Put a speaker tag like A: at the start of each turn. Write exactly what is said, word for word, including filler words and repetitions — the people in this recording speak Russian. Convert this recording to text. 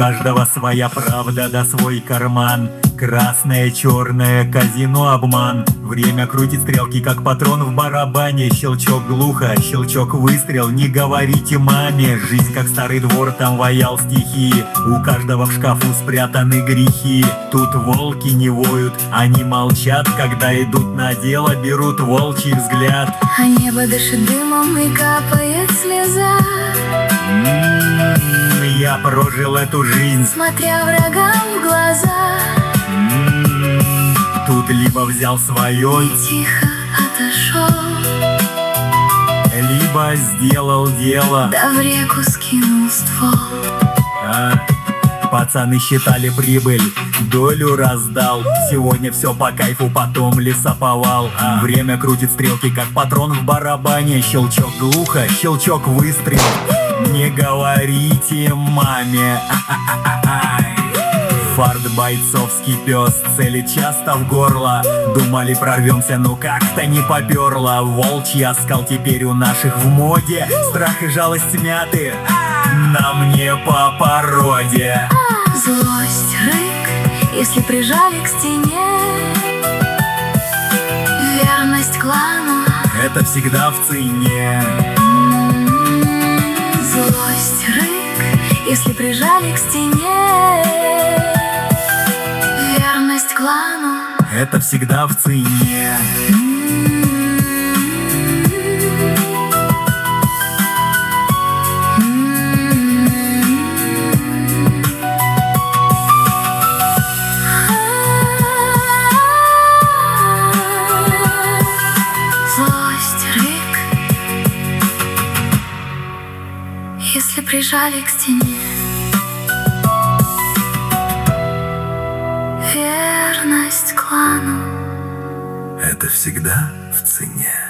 A: каждого своя правда да свой карман. Красное, черное, казино, обман. Время крутит стрелки, как патрон в барабане. Щелчок глухо, щелчок выстрел, не говорите маме. Жизнь как старый двор, там ваял стихи. У каждого в шкафу спрятаны грехи. Тут волки не воют, они молчат. Когда идут на дело, берут волчий взгляд.
B: А небо дышит дымом и капает слеза.
A: М-м-м, я прожил эту жизнь,
B: смотря врагам в глаза.
A: М-м-м, тут либо взял свое
B: И тихо отошел,
A: либо сделал дело,
B: да в реку скинул ствол.
A: а? Пацаны считали прибыль, долю раздал. Сегодня все по кайфу, потом лесоповал. а? Время крутит стрелки, как патрон в барабане. Щелчок глухо, щелчок выстрел, не говорите маме. А-а-а-ай. Фарт бойцовский пес, цели часто в горло. Думали прорвемся, но как-то не поперло. Волчий оскал теперь у наших в моде. Страх и жалость смяты, на мне по породе.
B: Злость, рык, если прижали к стене. Верность клану,
A: Это всегда в цене.
B: злость, рык, если прижали к стене. Верность клану,
A: Это всегда в цене.
B: злость, рык, если прижали к стене. Верность клану,
A: Это всегда в цене.